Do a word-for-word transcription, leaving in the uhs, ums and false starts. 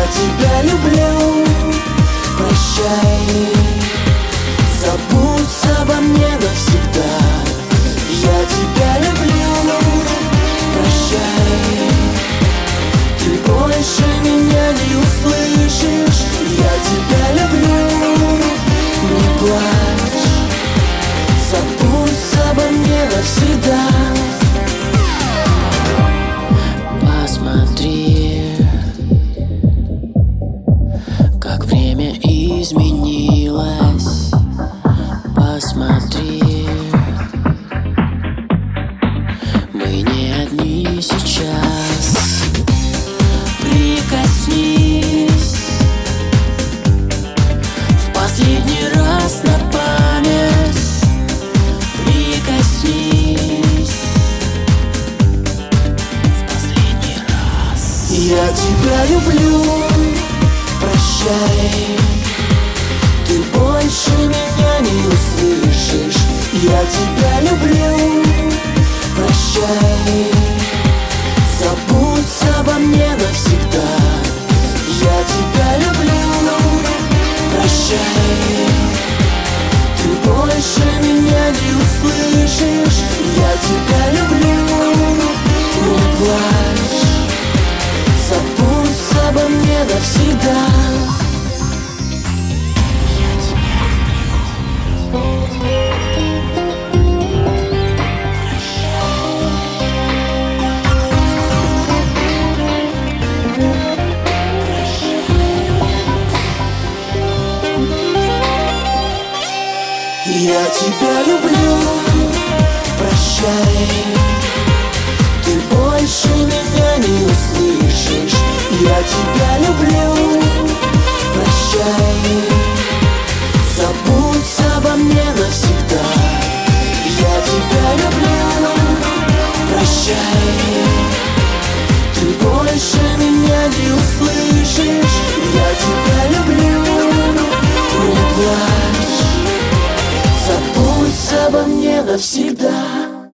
тебя люблю, прощай. Забудь обо мне навсегда. Я тебя люблю, прощай. Ты больше меня не услышишь. Я тебя люблю, не плачь. Забудь обо мне навсегда. Посмотри, как время изменилось. Посмотри, мы не одни сейчас. Прикоснись в последний раз на память. Прикоснись в последний раз. Я тебя люблю, прощай. Ты больше меня не услышишь. Я тебя люблю, прощай. Забудь обо мне навсегда. Я тебя люблю, прощай. Ты больше меня не услышишь. Я тебя люблю, не плачь. Забудь обо мне навсегда. Я тебя люблю, прощай. Ты больше меня не услышишь. Я тебя люблю, прощай. Забудь обо мне навсегда. Я тебя люблю, прощай. Ты больше меня не услышишь. Я тебя люблю, не плачь. Забудь обо мне навсегда.